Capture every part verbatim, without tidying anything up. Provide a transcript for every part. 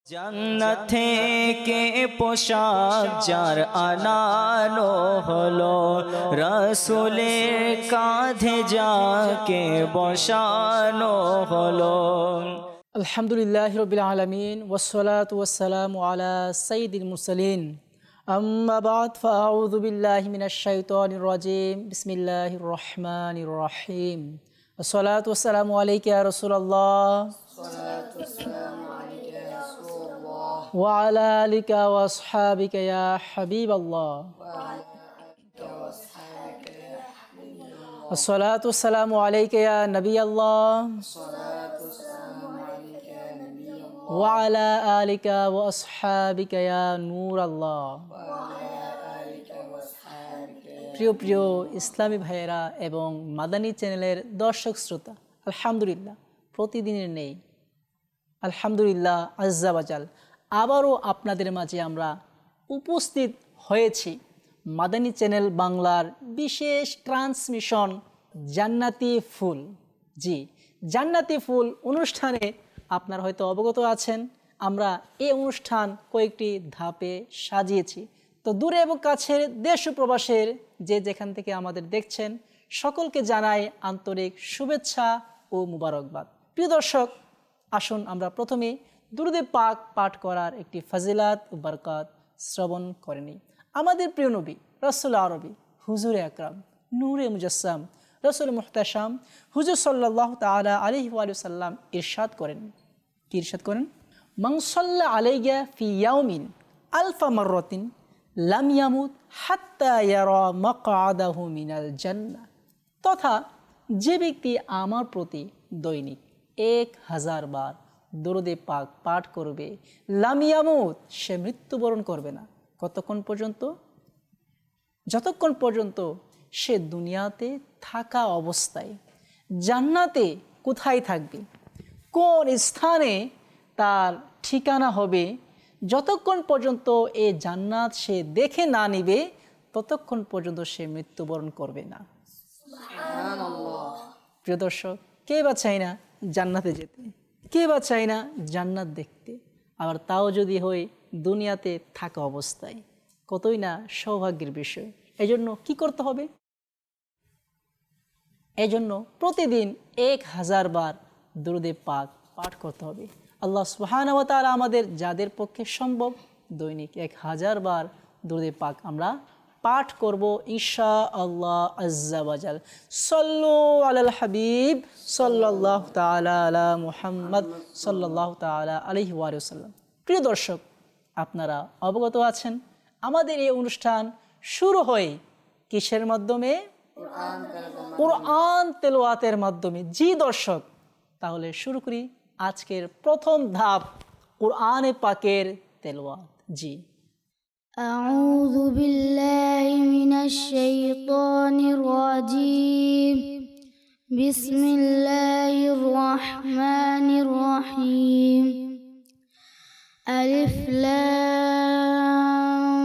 জান্নাত থেকে পোশাক যার আনানো হলো, রাসূলের কাঁধে যাকে বসানো হলো। আলহামদুলিল্লাহি রাব্বিল আলামিন ওয়াসসালাতু ওয়াসসালামু আলা সাইয়্যিদিল মুরসালিন আম্মা বা'দ ফাআউযু বিল্লাহি মিনাশ শাইতানির রাজীম বিসমিল্লাহির রহমানির রহিম আসসালাতু ওয়াসসালামু আলাইকা ইয়া রাসূলুল্লাহ আসসালাতু ওয়াসসালামু আলাইকা ইয়া রাসূলুল্লাহ ওয়া আলা আলিকা ওয়া আসহাবিকা ইয়া হাবিবাল্লাহ আসসালাতু ওয়াসসালামু আলাইকা ইয়া নবিয়াল্লাহ ওয়া আলা আলিকা ওয়া আসহাবিকা ইয়া নূরাল্লাহ। প্রিয় প্রিয় ইসলামী ভাইয়েরা এবং মাদানী চ্যানেলের দর্শক শ্রোতা, আলহামদুলিল্লাহ প্রতিদিনের নেই, আলহামদুলিল্লাহ আজ্জা ওয়াজাল আবারও আপনাদের মাঝে আমরা উপস্থিত হয়েছি মাদানী চ্যানেল বাংলার বিশেষ ট্রান্সমিশন জান্নাতি ফুল। জি, জান্নাতি ফুল অনুষ্ঠানে আপনারা হয়তো অবগত আছেন, আমরা এই অনুষ্ঠান কয়েকটি ধাপে সাজিয়েছি। তো দূরে এবং কাছের দেশ ও প্রবাসের যে যেখান থেকে আমাদের দেখছেন সকলকে জানাই আন্তরিক শুভেচ্ছা ও মুবারকবাদ। প্রিয় দর্শক, আসুন আমরা প্রথমে দুরূদে পাক পাঠ করার একটি ফজিলাত ও বরকত শ্রবণ করে নিই। আমাদের প্রিয় নবী রাসূল আরবি হুজুরে আকরাম নূরে মুজাসসাম রাসূল মুহতাশাম হুজুর সাল্লাল্লাহু তাআলা আলাইহি ওয়া সাল্লাম ইরশাদ করেন, কি ইরশাদ করেন? মান সাল্লা আলাইয়া ফি ইয়াউমিন আলফা মাররাতিন লাম ইয়ামুত হাত্তা ইয়ারা মাকআদাহু মিনাল জান্নাহ। তথা যে ব্যক্তি আমার প্রতি দৈনিক এক হাজার বার দরুদে পাক পাঠ করবে, লাম ইয়ামুত, সে মৃত্যুবরণ করবে না। কতক্ষণ পর্যন্ত? যতক্ষণ পর্যন্ত সে দুনিয়াতে থাকা অবস্থায়। জান্নাতে কোথায় থাকবে, কোন স্থানে তার ঠিকানা হবে, যতক্ষণ পর্যন্ত এ জান্নাত সে দেখে না নিবে ততক্ষণ পর্যন্ত সে মৃত্যুবরণ করবে না। প্রিয় দর্শক, কে বা চায় না জান্নাতে যেতে, কে বা চায় না জান্নাত দেখতে, আবার তাও যদি হয় দুনিয়াতে থাকা অবস্থায়। কতই না সৌভাগ্যের বিষয়। এজন্য কি করতে হবে? এজন্য প্রতিদিন এক হাজার বার দুরূদে পাক পাঠ করতে হবে। আল্লাহ সুবহানাহু ওয়া তাআলা আমাদের যাদের পক্ষে সম্ভব দৈনিক এক হাজার বার দুরূদে পাক আমরা পাঠ করব ইনশাআল্লাহ আজ্জা ওয়াজাল। সাল্লু আলাল হাবিব সাল্লাল্লাহু তাআলা আলা মুহাম্মদ সাল্লাল্লাহু তাআলা আলাইহি ওয়া সাল্লাম। প্রিয় দর্শক, আপনারা অবগত আছেন আমাদের এই অনুষ্ঠান শুরু হয় কিসের মাধ্যমে? কুরআন তেলাওয়াতের মাধ্যমে। জি দর্শক, তাহলে শুরু করি আজকের প্রথম ধাপ, কুরআনে পাকের তেলাওয়াত। জি, আউযু বিল্লাহি মিনাশ শাইতানির রাজীম বিসমিল্লাহির রহমানির রহিম আলিফ লাম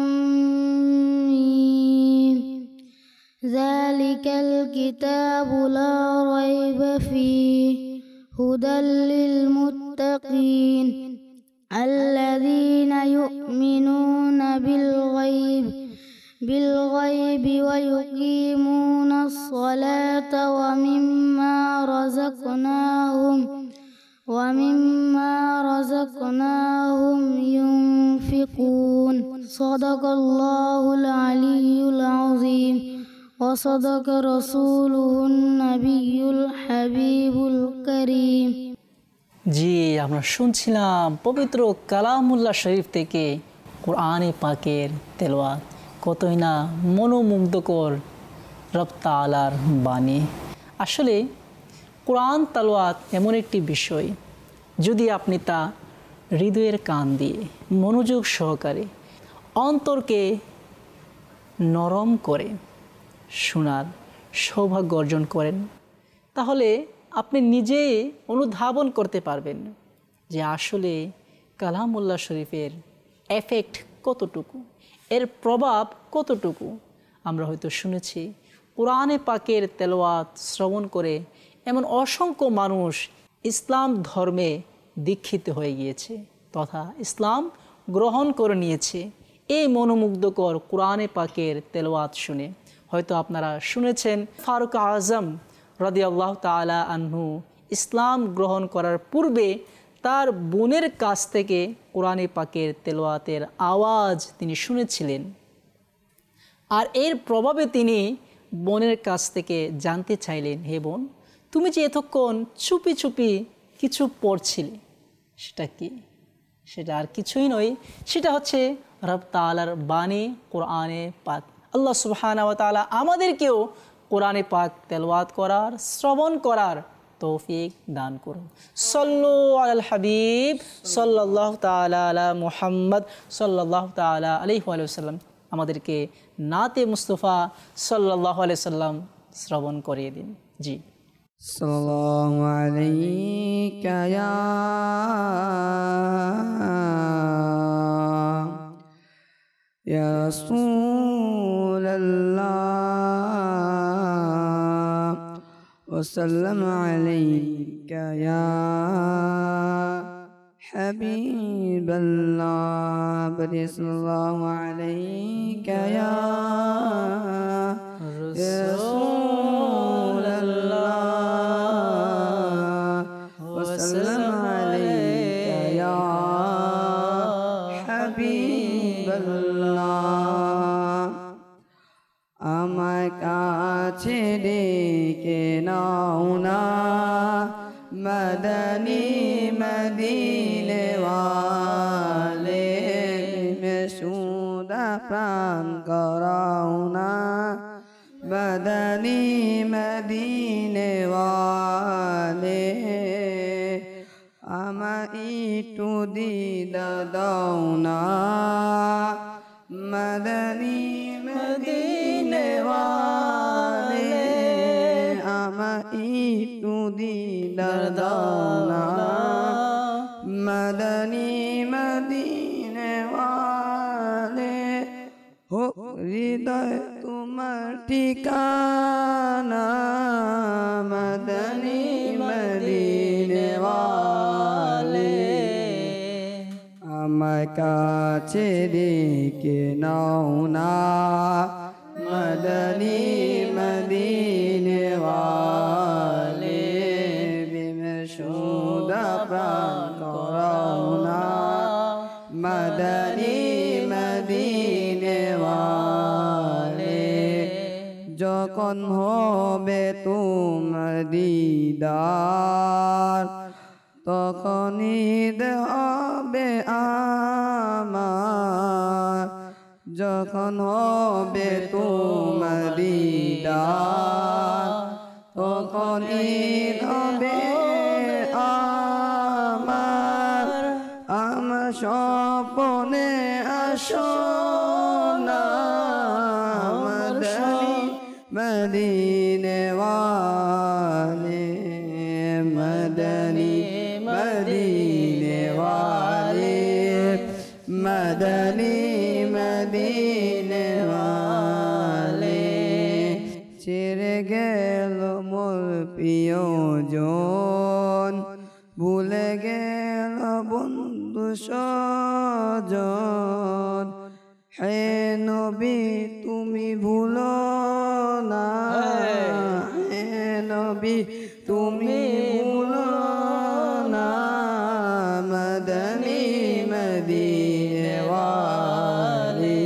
মিম যালিকাল কিতাবু লা রাইবা ফীহি হুদাল লিল মুত্তাকিন আল্লাযীনা ইউমিনুনা বিল গায়ব বিল গায়বি ওয়া ইউকিমুনাস সালাতা ওয়া মিম্মা রাযাকনাহুম ওয়া মিম্মা রাযাকনাহুম ইউনফিকুন। সাদাকাল্লাহুল আলিয়্যুল আযীম ওয়া সাদাকা রাসূলুহুন নাবিয়্যুল হাবিবুল কারীম। জি, আমরা শুনছিলাম পবিত্র কালামুল্লাহ শরীফ থেকে কুরআনে পাকের তেলাওয়াত। কতই না মনোমুগ্ধকর রব তাআলার বাণী। আসলে কুরআন তেলাওয়াত এমন একটি বিষয়, যদি আপনি তা হৃদয়ের কান দিয়ে মনোযোগ সহকারে অন্তরকে নরম করে শোনার সৌভাগ্য অর্জন করেন, তাহলে আপনি নিজেই অনুধাবন করতে পারবেন যে আসলে কালামুল্লাহ শরীফের এফেক্ট কতটুকু, এর প্রভাব কতটুকু। আমরা হয়তো শুনেছি কুরআনে পাকের তেলাওয়াত শ্রবণ করে এমন অসংখ্য মানুষ ইসলাম ধর্মে দীক্ষিত হয়ে গিয়েছে। তথা ইসলাম গ্রহণ করে নিয়েছে এই মনোমুগ্ধকর কোরআনে পাকের তেলাওয়াত শুনে। হয়তো আপনারা শুনেছেন ফারুক আজম রাদিয়াল্লাহু তাআলা আনহু ইসলাম গ্রহণ করার পূর্বে তার বোনের কাছ থেকে কোরআনে পাকের তেলাওয়াতের আওয়াজ তিনি শুনেছিলেন, আর এর প্রভাবে তিনি বোনের কাছ থেকে জানতে চাইলেন, হে বোন, তুমি যে এতক্ষণ চুপি চুপি কিছু পড়ছিলে সেটা কি? সেটা আর কিছুই নয়, সেটা হচ্ছে রব তাআলার বাণী কোরআনে পাক। আল্লাহ সুবহানাহু ওয়া তাআলা আমাদেরকেও কোরআনে পাক তেলাওয়াত করার, শ্রবণ করার তৌফিক দান করুন। সাল্লু আলাল হাবিব সাল্লাল্লাহু তাআলা আলা মুহাম্মদ সাল্লাল্লাহু তাআলা আলাইহি ওয়া সাল্লাম। আমাদেরকে নাতে মুস্তাফা সাল্লাল্লাহু আলাইহি সাল্লাম শ্রবণ করিয়ে দিন। জি। সাল্লাল্লাহু আলাইকা ইয়া ইয়া রাসূলাল্লাহ ওয়া সাল্লাম আলাইকা ইয়া হাবিবাল্লাহ বলি সাল্লাল্লাহু আলাইকা ইয়া রাসূলাল্লাহ ওয়া সাল্লাম আলাইকা ইয়া হাবিবাল্লাহ। আমার কাছে ডেকে নাও না মদনী মদিনে ওয়ালে, মেসুদা প্রাণ করাও না মদনী মদিনে ওয়ালে। আমার একটু দিদা দাও না মদনী মদিনে ওয়ালে, আমার একটু দিদার দাও না মদনী মদিনে ওয়ালে। হো হৃদয় তোমার ঠিকানা মদনী মদিনে ওয়ালে। আমার কাছে ডেকে নাও না মদনী মদিনে ওয়ালে, বিমশুদা প্রাণ করাও না মদনী মদিনে ওয়ালে। যখন হবে তোমার দিদার তখন ঈদ হবে আমার, যখন হবে তোমার দিদার তখন ঈদ হবে আমার। আমার স্বপ্নে আসো না মদনী মদিনে ওয়ালে, মদনী মদিনে ওয়ালে, মদনী মদিনে ওয়ালে। ছেড়ে গেল মোর প্রিয়জন, ভুলে গেল বন্ধু স্বজন, হে নবী তুমি ভুলো না, হে নবী তুমি ভুলো না মদনী মদিনে ওয়ালে,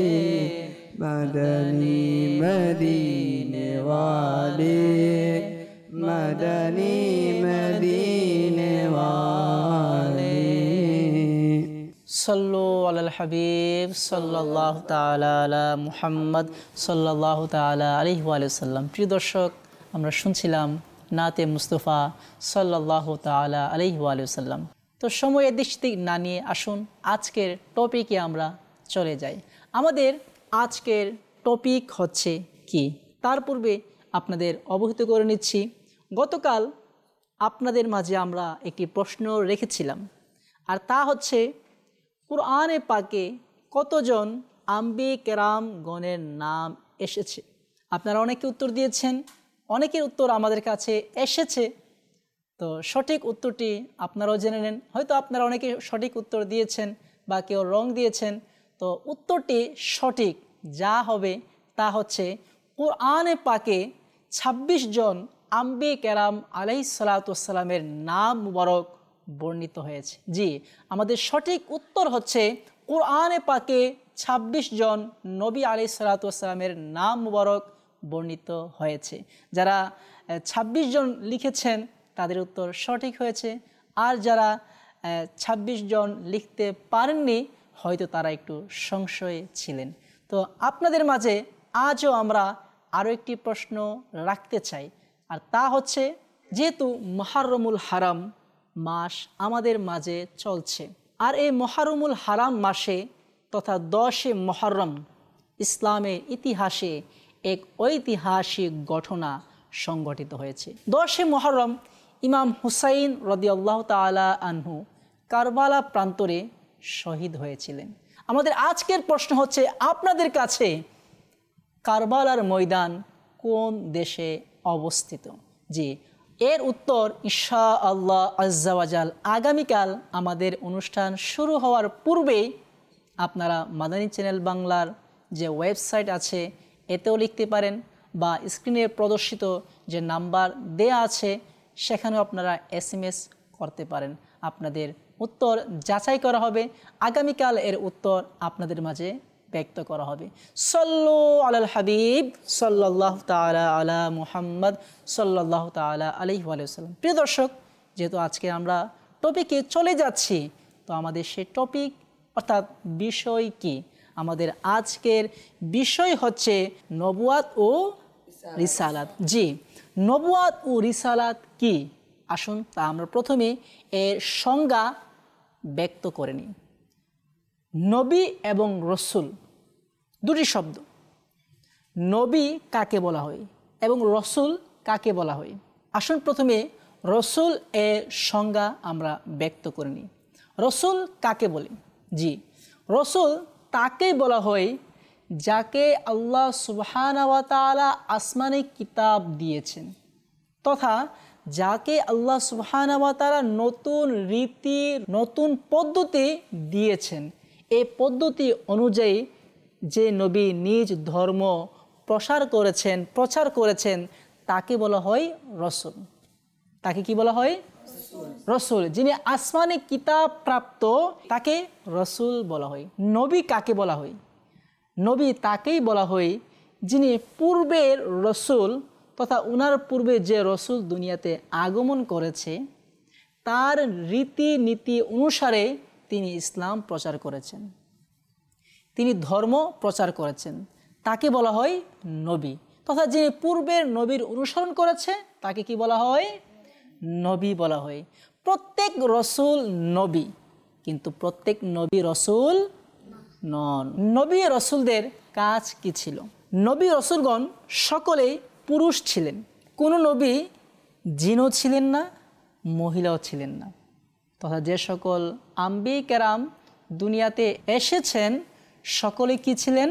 মদনী মদিনে ওয়ালে, মদনী মদিনে ওয়ালে। সাল্লু আলাল হাবিব সাল্লাল্লাহু তাআলা আলা মুহাম্মদ সাল্লাল্লাহু তাআলা আলাইহি ওয়া সাল্লাম। প্রিয় দর্শক, আমরা শুনছিলাম নাতে মুস্তাফা সাল্লাল্লাহু তাআলা আলাইহি ওয়া সাল্লাম। তো সময়ের দৃষ্টি না নিয়ে আসুন আজকের টপিকে আমরা চলে যাই। আমাদের আজকের টপিক হচ্ছে কি, তার পূর্বে আপনাদের অবহিত করে নিচ্ছি, গতকাল আপনাদের মাঝে আমরা একটি প্রশ্ন রেখেছিলাম, আর তা হচ্ছে কুরআনে পাকে কতজন আম্বিয়ে কেরাম গণের নাম এসেছে। আপনারা অনেকে উত্তর দিয়েছেন, অনেকের উত্তর আমাদের কাছে এসেছে, তো সঠিক উত্তরটি আপনারাও জেনে নেন। হয়তো আপনারা অনেকে সঠিক উত্তর দিয়েছেন বা কেউ রং দিয়েছেন। তো উত্তরটি সঠিক যা হবে তা হচ্ছে কোরআনে পাকে ছাব্বিশ জন আম্বি কেরাম আলাইহিসসালামের নাম মুবারক বর্ণিত হয়েছে। জি, আমাদের সঠিক উত্তর হচ্ছে কোরআনে পাকে ছাব্বিশ জন নবী আলাইহিসসালামের নাম মুবারক বর্ণিত হয়েছে। যারা ছাব্বিশ জন লিখেছেন তাদের উত্তর সঠিক হয়েছে, আর যারা ছাব্বিশ জন লিখতে পারেননি হয়তো তারা একটু সংশয়ে ছিলেন। তো আপনাদের মাঝে আজও আমরা আরও একটি প্রশ্ন রাখতে চাই, আর তা হচ্ছে যেহেতু মুহররমুল হারাম মাস আমাদের মাঝে চলছে, আর এই মুহররমুল হারাম মাসে তথা দশে মুহররম ইসলামের ইতিহাসে এক ঐতিহাসিক ঘটনা সংঘটিত হয়েছে। দশে মুহররম ইমাম হুসাইন রাদিয়াল্লাহু তাআলা আনহু কারবালা প্রান্তরে শহীদ হয়েছিলেন। আমাদের আজকের প্রশ্ন হচ্ছে আপনাদের কাছে কারবালার ময়দান কোন দেশে অবস্থিত? জি, এর উত্তর ইনশাআল্লাহ আজ্জা ওয়া জাল আগামীকাল আমাদের অনুষ্ঠান শুরু হওয়ার পূর্বেই আপনারা মাদানী চ্যানেল বাংলার যে ওয়েবসাইট আছে এতেও লিখতে পারেন, বা স্ক্রিনে প্রদর্শিত যে নাম্বার দেয়া আছে সেখানেও আপনারা এস এম এস করতে পারেন। আপনাদের উত্তর যাচাই করা হবে, আগামীকাল এর উত্তর আপনাদের মাঝে ব্যক্ত করা হবে। সাল্লু আলাল হাবিব সাল্লাল্লাহু তাআলা আলা মুহাম্মদ সাল্লাল্লাহু তাআলা আলাইহি ওয়া সাল্লাম। প্রিয় দর্শক, যেহেতু আজকে আমরা টপিকে চলে যাচ্ছি, তো আমাদের সেই টপিক অর্থাৎ বিষয় কি? আমাদের আজকের বিষয় হচ্ছে নবুয়াত ও রিসালাত। জি, নবুয়াত ও রিসালাত কি? আসুন তা আমরা প্রথমে এর সংজ্ঞা ব্যক্ত করে নিই। নবী এবং রসুল দুটি শব্দ। নবী কাকে বলা হয় এবং রসুল কাকে বলা হয়? আসুন প্রথমে রসুল এর সংজ্ঞা আমরা ব্যক্ত করে নিই। রসুল কাকে বলে? জি, রসুল তাকে বলা হয় যাকে আল্লাহ সুবহানাহু ওয়া তাআলা আসমানে কিতাব দিয়েছেন, তথা যাকে আল্লাহ সুবহানাহু ওয়া তাআলা নতুন রীতি নতুন পদ্ধতি দিয়েছেন। এই পদ্ধতি অনুযায়ী যে নবী নিজ ধর্ম প্রসার করেছেন প্রচার করেছেন তাকে বলা হয় রসুল। তাকে কি বলা হয়? রসুল। যিনি আসমানে কিতাব প্রাপ্ত তাকে রসুল বলা হয়। নবী কাকে বলা হয়? নবী তাকেই বলা হয় যিনি পূর্বের রসুল তথা উনার পূর্বে যে রসুল দুনিয়াতে আগমন করেছে তার রীতিনীতি অনুসারে তিনি ইসলাম প্রচার করেছেন, তিনি ধর্ম প্রচার করেছেন, তাকে বলা হয় নবী। তথা যিনি পূর্বের নবীর অনুসরণ করেছে তাকে কি বলা হয়? নবী বলা হয়। প্রত্যেক রসুল নবী, কিন্তু প্রত্যেক নবী রসুল নন। নবী রসুলদের কাজ কি ছিল? নবী রসুলগণ সকলেই পুরুষ ছিলেন। কোনো নবী জিনও ছিলেন না, মহিলাও ছিলেন না। তথা যে সকল আম্বি কেরাম দুনিয়াতে এসেছেন সকলে কি ছিলেন?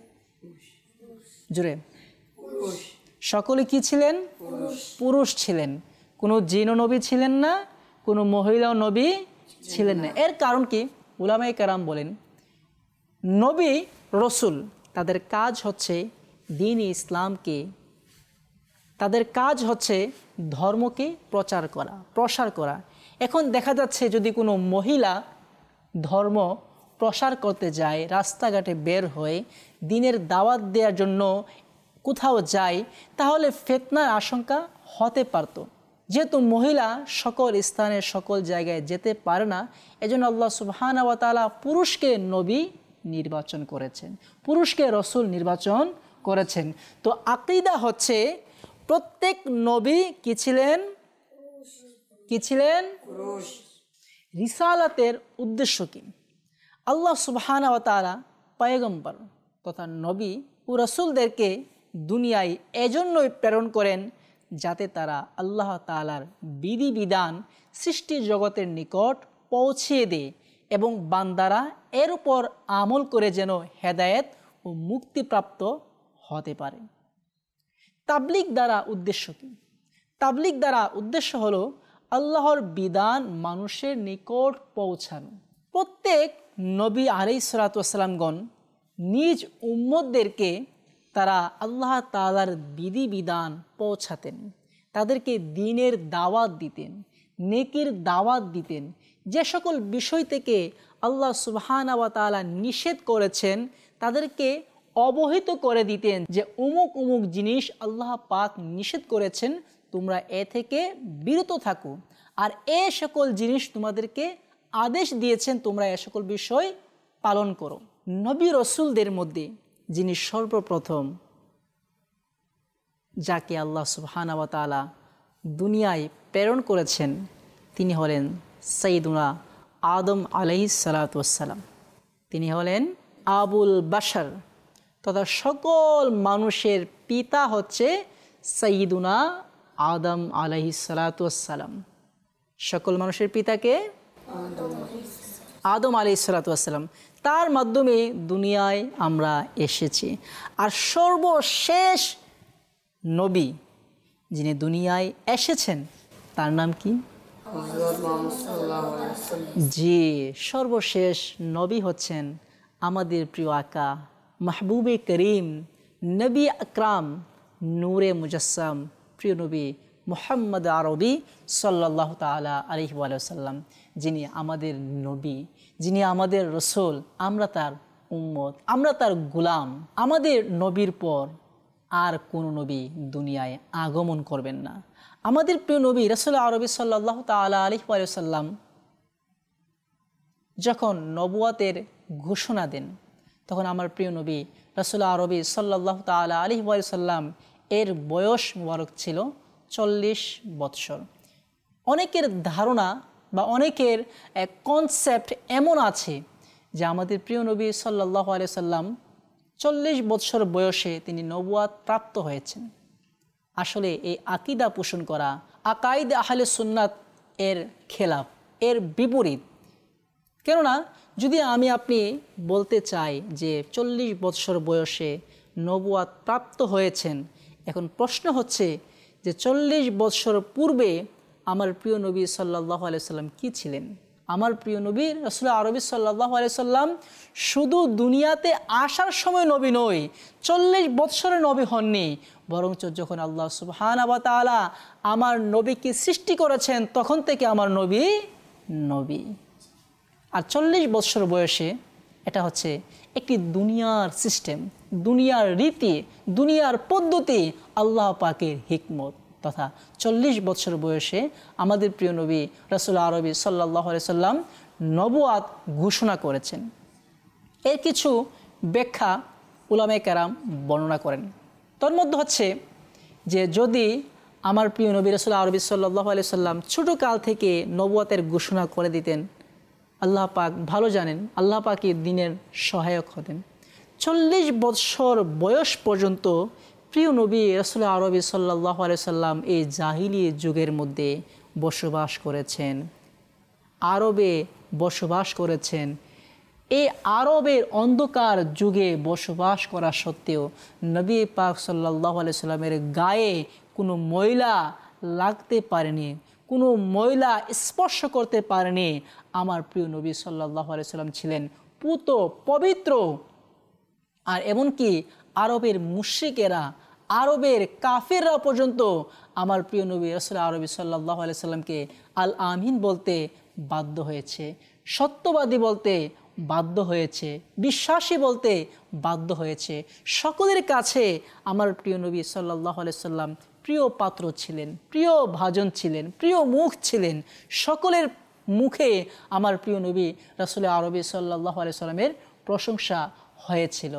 জুড়ে সকলে কি ছিলেন? পুরুষ ছিলেন। কোনো জিনও নবী ছিলেন না, কোনো মহিলাও নবী ছিলেন না। এর কারণ কি? উলামায়ে কেরাম বলেন নবী রসুল তাদের কাজ হচ্ছে দ্বীন ইসলামকে, তাদের কাজ হচ্ছে ধর্মকে প্রচার করা প্রসার করা। এখন দেখা যাচ্ছে যদি কোনো মহিলা ধর্ম প্রসার করতে যায়, রাস্তাঘাটে বের হয়ে দ্বীনের দাওয়াত দেওয়ার জন্য কোথাও যায়, তাহলে ফিতনার আশঙ্কা হতে পারত। যেহেতু মহিলা সকল স্থানে সকল জায়গায় যেতে পারে না, এজন্য আল্লাহ সুবহানাহু ওয়া তাআলা পুরুষকে নবী নির্বাচন করেছেন, পুরুষকে রসুল নির্বাচন করেছেন। তো আকীদা হচ্ছে প্রত্যেক নবী কি ছিলেন? কি ছিলেন? রিসালাতের উদ্দেশ্য কি? আল্লাহ সুবহানাহু ওয়া তাআলা পয়গম্বর তথা নবী ও রসুলদেরকে দুনিয়ায় এজন্যই প্রেরণ করেন যাতে তারা আল্লাহ তাআলার বিধিবিধান সৃষ্টি জগতের নিকট পৌঁছিয়ে দেয় এবং বান্দারা এর উপর আমল করে যেন হেদায়েত ও মুক্তিপ্রাপ্ত হতে পারে। তাবলীগ দ্বারা উদ্দেশ্য কি? তাবলীগ দ্বারা উদ্দেশ্য হলো আল্লাহর বিধান মানুষের নিকট পৌঁছানো। প্রত্যেক নবী আলাইহিস সালাতু ওয়াস সালামগণ নিজ উম্মতদেরকে তারা আল্লাহ তাআলার বিধিবিধান পৌঁছাতেন, তাদেরকে দ্বীনের দাওয়াত দিতেন, নেকির দাওয়াত দিতেন। যে সকল বিষয় থেকে আল্লাহ সুবহানাহু ওয়া তাআলা নিষেধ করেছেন তাদেরকে অবহিত করে দিতেন যে অমুক অমুক জিনিস আল্লাহ পাক নিষেধ করেছেন, তোমরা এ থেকে বিরত থাকো, আর এ সকল জিনিস তোমাদেরকে আদেশ দিয়েছেন তোমরা এ সকল বিষয় পালন করো। নবী রসুলদের মধ্যে যিনি সর্বপ্রথম যাকে আল্লাহ সুবহানাহু ওয়া তাআলা দুনিয়ায় প্রেরণ করেছেন তিনি হলেন সাইয়্যিদুনা আদম আলাইহিস সালাতু ওয়াস সালাম। তিনি হলেন আবুল বাশার, তথা সকল মানুষের পিতা হচ্ছে সাইয়্যিদুনা আদম আলাইহিস সালাতু ওয়াস সালাম। সকল মানুষের পিতাকে আদম আলাইহিস সালাতু ওয়াস সালাম, তার মাধ্যমে দুনিয়ায় আমরা এসেছি। আর সর্বশেষ নবী যিনি দুনিয়ায় এসেছেন তার নাম কি? জি, সর্বশেষ নবী হচ্ছেন আমাদের প্রিয় আকা মাহবুবে করিম নবী আকরাম নূরে মুজাসসাম প্রিয় নবী মুহাম্মদ আরবি সাল্লাল্লাহু তাআলা আলাইহি ওয়া সাল্লাম, যিনি আমাদের নবী, যিনি আমাদের রসুল, আমরা তার উম্মত, আমরা তার গোলাম। আমাদের নবীর পর আর কোনো নবী দুনিয়ায় আগমন করবেন না। আমাদের প্রিয় নবী রাসূল আরবি সাল্লাল্লাহু তাআলা আলাইহি ওয়া সাল্লাম যখন নবুয়াতের ঘোষণা দেন তখন আমার প্রিয় নবী রাসূল আরবি সাল্লাল্লাহু তাআলা আলাইহি ওয়া সাল্লাম এর বয়স মুবারক ছিল চল্লিশ বৎসর। অনেকের ধারণা বা অনেকের কনসেপ্ট এমন আছে যে আমাদের প্রিয় নবী সাল্লাল্লাহু আলাইহি সাল্লাম চল্লিশ বৎসর বয়সে তিনি নবুয়াত প্রাপ্ত হয়েছেন। আসলে এই আকিদা পোষণ করা আকাইদ আহলে সুন্নাত এর খেলাফ, এর বিপরীত। কেননা যদি আমি আপনি বলতে চাই যে চল্লিশ বৎসর বয়সে নবুয়াত প্রাপ্ত হয়েছেন, এখন প্রশ্ন হচ্ছে যে চল্লিশ বৎসর পূর্বে আমার প্রিয় নবী সাল্লাল্লাহু আলাইহি সাল্লাম কী ছিলেন? আমার প্রিয় নবী রাসূল আরবি সাল্লাল্লাহু আলাইহি সাল্লাম শুধু দুনিয়াতে আসার সময় নবী নয়, চল্লিশ বৎসরের নবী হননি, বরঞ্চ যখন আল্লাহ সুবহানাহু ওয়া তাআলা আমার নবীকে সৃষ্টি করেছেন তখন থেকে আমার নবী নবী। আর চল্লিশ বৎসর বয়সে এটা হচ্ছে একটি দুনিয়ার সিস্টেম, দুনিয়ার রীতি, দুনিয়ার পদ্ধতি, আল্লাহ পাকের হিকমত। তথা চল্লিশ বৎসর বয়সে আমাদের প্রিয় নবী রাসূল আরবি সাল্লাল্লাহু আলাইহি সাল্লাম নবুয়াত ঘোষণা করেছেন। এর কিছু ব্যাখ্যা উলামায়ে কেরাম বর্ণনা করেন। তার মধ্যে হচ্ছে যে যদি আমার প্রিয় নবী রাসূল আরবি সাল্লাল্লাহু আলাইহি সাল্লাম ছোটো কাল থেকে নবুয়াতের ঘোষণা করে দিতেন, আল্লাহ পাক ভালো জানেন, আল্লাহ পাকের দিনের সহায়ক হতেন। চল্লিশ বৎসর বয়স পর্যন্ত প্রিয় নবী রাসূল আরবি সাল্লাল্লাহু আলাইহি সাল্লাম এই জাহিলি যুগের মধ্যে বসবাস করেছেন, আরবে বসবাস করেছেন। এই আরবের অন্ধকার যুগে বসবাস করা সত্ত্বেও নবী পাক সাল্লাল্লাহু আলাইহি সাল্লামের গায়ে কোনো ময়লা লাগতে পারেনি, কোনো ময়লা স্পর্শ করতে পারেনি। আমার প্রিয় নবী সাল্লাল্লাহু আলাইহি সাল্লাম ছিলেন পুত পবিত্র। আর এমনকি আরবের মুশরিকেরা, আরবের কাফেররা পর্যন্ত আমার প্রিয় নবী রাসূল আরবি সাল্লাল্লাহু আলাইহি সাল্লামকে আল আমিন বলতে বাধ্য হয়েছে, সত্যবাদী বলতে বাধ্য হয়েছে, বিশ্বাসী বলতে বাধ্য হয়েছে। সকলের কাছে আমার প্রিয় নবী সাল্লাল্লাহু আলাইহি সাল্লাম প্রিয় পাত্র ছিলেন, প্রিয় ভাজন ছিলেন, প্রিয় মুখ ছিলেন। সকলের মুখে আমার প্রিয় নবী রাসূল আরবি সাল্লাল্লাহু আলাইহি সাল্লামের প্রশংসা হয়েছিল,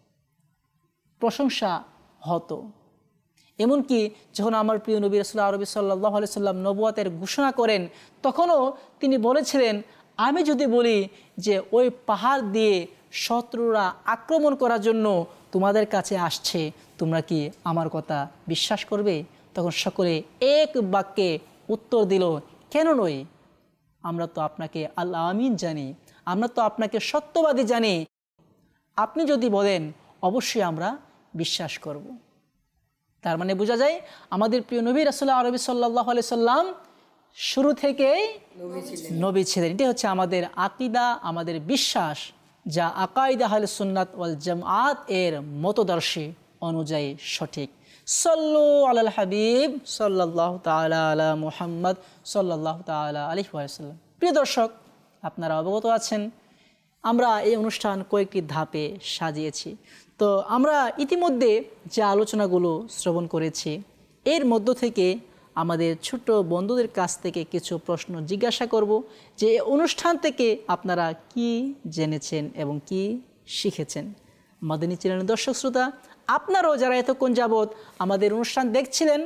প্রশংসা হতো। এমনকি যখন আমার প্রিয় নবী রাসূল আরবি সাল্লাল্লাহু আলাইহি সাল্লাম নবুয়াতের ঘোষণা করেন তখনও তিনি বলেছিলেন, আমি যদি বলি যে ওই পাহাড় দিয়ে শত্রুরা আক্রমণ করার জন্য তোমাদের কাছে আসছে, তোমরা কি আমার কথা বিশ্বাস করবে? তখন সকলে এক বাক্যে উত্তর দিল, কেন নয়, আমরা তো আপনাকে আল আমিন জানি, আমরা তো আপনাকে সত্যবাদী জানি, আপনি যদি বলেন অবশ্যই আমরা বিশ্বাস করব। তার মানে বোঝা যায় আমাদের প্রিয় নবী রাসূল আরবি সাল্লাল্লাহু আলাইহি সাল্লাম শুরু থেকেই নবী ছিলেন। এটি হচ্ছে আমাদের আকীদা, আমাদের বিশ্বাস, যা আকাইদা আহলে সুন্নাত ওয়াল জামাত এর মতদর্শী অনুযায়ী সঠিক। সাল্লু আলাল হাবিব সাল্লাল্লাহু তাআলা আলা মুহাম্মদ সাল্লাল্লাহু তাআলা আলাইহি ওয়াসাল্লাম। প্রিয় দর্শক, আপনারা অবগত আছেন আমরা এই অনুষ্ঠান কয়েকটি ধাপে সাজিয়েছি। তো আমরা ইতিমধ্যে যে আলোচনাগুলো শ্রবণ করেছি এর মধ্য থেকে আমাদের ছোট্ট বন্ধুদের কাছ থেকে কিছু প্রশ্ন জিজ্ঞাসা করব যে এই অনুষ্ঠান থেকে আপনারা কি জেনেছেন এবং কি শিখেছেন। মাদানী চ্যানেলের দর্শক শ্রোতা, আপনারাও যারা এতক্ষণ যাবৎ আমাদের অনুষ্ঠান দেখছিলেন,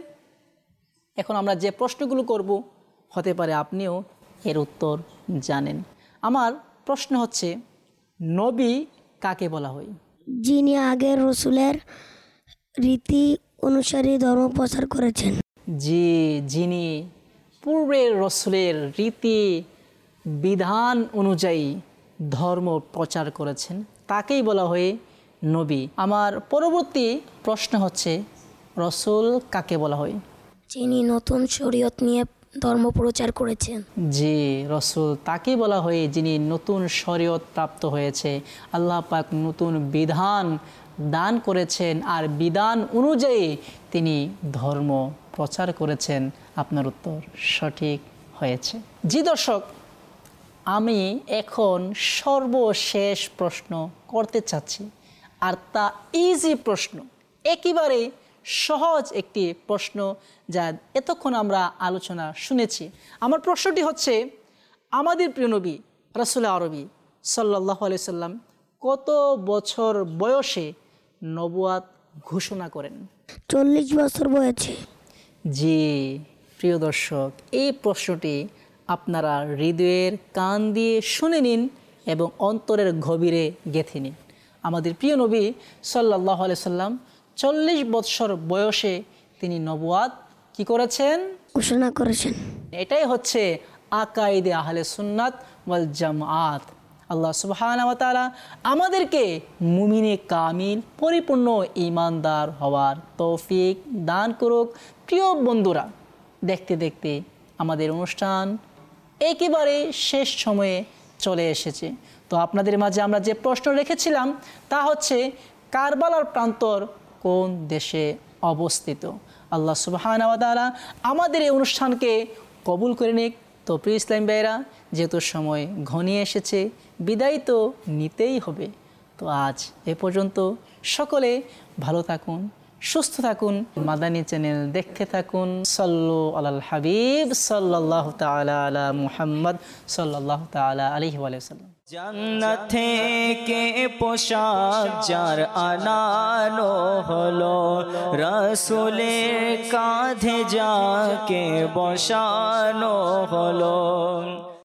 এখন আমরা যে প্রশ্নগুলো করব হতে পারে আপনিও এর উত্তর জানেন। আমার প্রশ্ন হচ্ছে, নবী কাকে বলা হয়? যিনি আগের রসুলের রীতি অনুসারী ধর্ম প্রচার করেছেন। জি, যিনি পূর্বের রসুলের রীতি বিধান অনুযায়ী ধর্ম প্রচার করেছেন তাকেই বলা হয় নবী। আমার পরবর্তী প্রশ্ন হচ্ছে, রসুল কাকে বলা হয়? যিনি নতুন শরীয়ত নিয়ে ধর্ম প্রচার করেছেন। জি, রসুল তাকে বলা হয় যিনি নতুন শরীয়ত প্রাপ্ত হয়েছে, আল্লাহ পাক নতুন বিধান দান করেছেন আর বিধান অনুযায়ী তিনি ধর্ম প্রচার করেছেন। আপনার উত্তর সঠিক হয়েছে। জি দর্শক, আমি এখন সর্বশেষ প্রশ্ন করতে চাচ্ছি, আর তা ইজি প্রশ্ন, একেবারে সহজ একটি প্রশ্ন যা এতক্ষণ আমরা আলোচনা শুনেছি। আমার প্রশ্নটি হচ্ছে, আমাদের প্রিয় নবী রাসূল আরবি সাল্লাল্লাহু আলাইহি সাল্লাম কত বছর বয়সে নবুয়াত ঘোষণা করেন? চল্লিশ বছর বয়সে। জি প্রিয় দর্শক, এই প্রশ্নটি আপনারা হৃদয়ের কান দিয়ে শুনে নিন এবং অন্তরের গভীরে গেঁথে নিন। আমাদের প্রিয় নবী সাল্লাল্লাহু আলাইহি সাল্লাম চল্লিশ বছর বয়সে তিনি নবুয়াত কি করেছেন? ঘোষণা করেছেন। এটাই হচ্ছে আকাইদে আহলে সুন্নাত ওয়াল জামাত। আল্লাহ সুবহানাহু ওয়া তাআলা আমাদেরকে মুমিনে কামিল পরিপূর্ণ ঈমানদার হওয়ার তৌফিক দান করুক। প্রিয় বন্ধুরা, দেখতে দেখতে আমাদের অনুষ্ঠান একেবারে শেষ সময়ে চলে এসেছে। তো আপনাদের মাঝে আমরা যে প্রশ্ন রেখেছিলাম তা হচ্ছে, কারবালার প্রান্তর কোন দেশে অবস্থিত? আল্লাহ সুবহানাহু ওয়া তাআলা আমাদের এই অনুষ্ঠানকে কবুল করে নিক। তো প্রিয় ইসলাম ভাইরা, যেহেতু সময় ঘনিয়ে এসেছে, বিদায় তো নিতেই হবে। তো আজ এ পর্যন্ত, সকলে ভালো থাকুন, সুস্থ থাকুন, মাদানী চ্যানেল দেখতে থাকুন। সাল্লু আলাল হাবিব সাল্লাল্লাহু তাআলা আলা মুহাম্মদ সাল্লাল্লাহু তাআলা আলাইহি ওয়া সাল্লাম। জান্নাত থেকে পোশাক যার আনানো হলো, রাসূলের কাঁধে যাকে বসানো হলো।